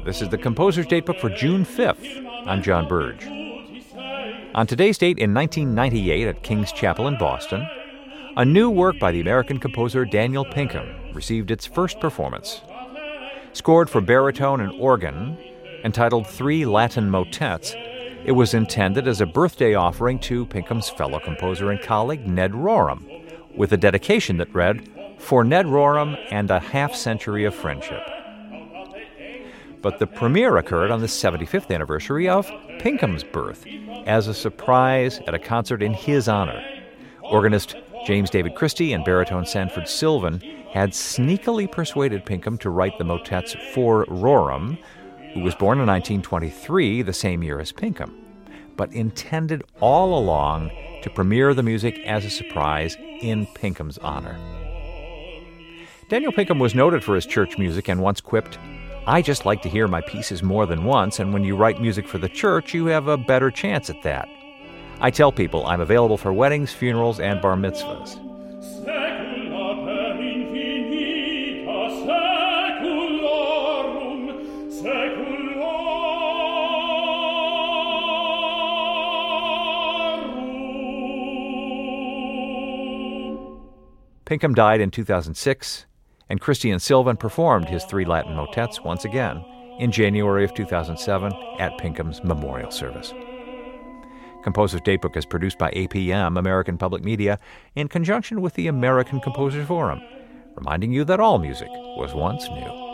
This is the Composer's Datebook for June 5th. I'm John Burge. On today's date in 1998 at King's Chapel in Boston, a new work by the American composer Daniel Pinkham received its first performance. Scored for baritone and organ, entitled 3 Latin Motets, it was intended as a birthday offering to Pinkham's fellow composer and colleague Ned Rorem, with a dedication that read, "For Ned Rorem and a half-century of friendship." But the premiere occurred on the 75th anniversary of Pinkham's birth, as a surprise at a concert in his honor. Organist James David Christie and baritone Sanford Sylvan had sneakily persuaded Pinkham to write the motets for Rorem, who was born in 1923, the same year as Pinkham, but intended all along to premiere the music as a surprise in Pinkham's honor. Daniel Pinkham was noted for his church music and once quipped, "I just like to hear my pieces more than once, and when you write music for the church, you have a better chance at that. I tell people I'm available for weddings, funerals, and bar mitzvahs." Pinkham died in 2006, and Christie and Sylvan performed his 3 Latin motets once again in January of 2007 at Pinkham's memorial service. Composer's Datebook is produced by APM, American Public Media, in conjunction with the American Composers Forum, reminding you that all music was once new.